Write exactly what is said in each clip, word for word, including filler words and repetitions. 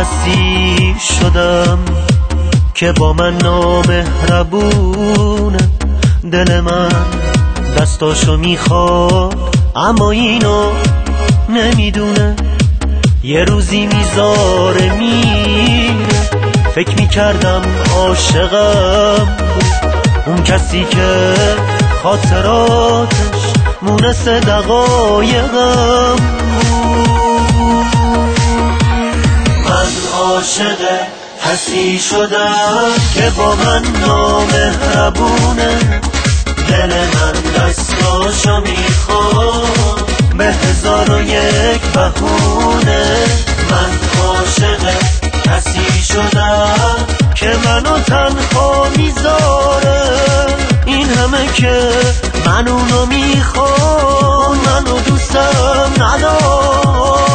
کسی شدم که با من نامهربونه. دل من دستاشو میخواد اما اینو نمیدونه. یه روزی میذاره میره، فکر میکردم عاشقم بود، اون کسی که خاطراتش مونس دقایقم بود. من عاشق کسی شدم که با من نامهربونه. دل من دستاشو میخواد به هزار و یک بهونه. من عاشق کسی شدم که منو تنها میذاره. این همه که من اونو میخوام، منو دوستم نداره.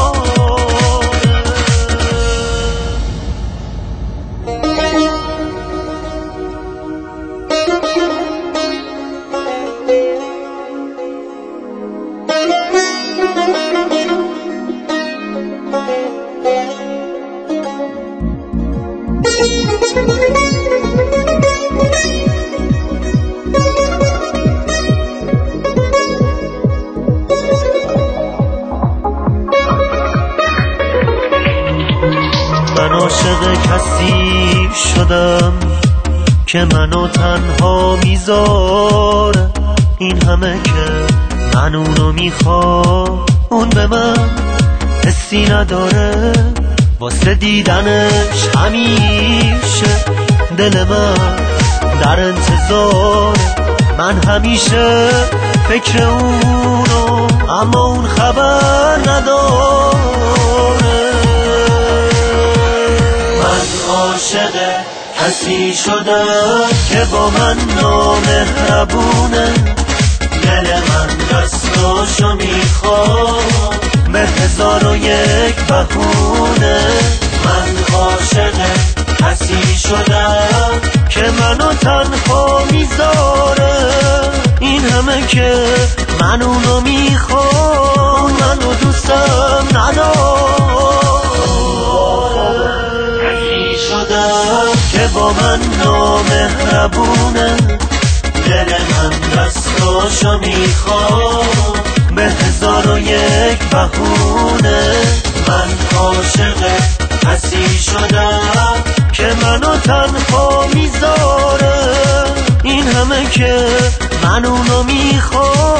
من عاشق کسی شدم که منو تنها میذاره. این همه که من اونو میخوام، اون به من حسی نداره. واسه دیدنش همیشه دل من در انتظار. من همیشه فکر اونو، اما اون خبر نداره. من عاشق کسی شدم که با من نامهربونه. دل من دستاشو میخواد به هزار و یک بهونه. من عاشق کسی شدم که منو تنها میذاره. این همه که من اونو میخوام، منو دوستم نداره. کسی شدم که با من نامهربونه. دل من دستاشو میخواد به هزار و یک بهونه. من عاشق کسی شدم که منو تنها میذاره. این همه که من اونو میخوام،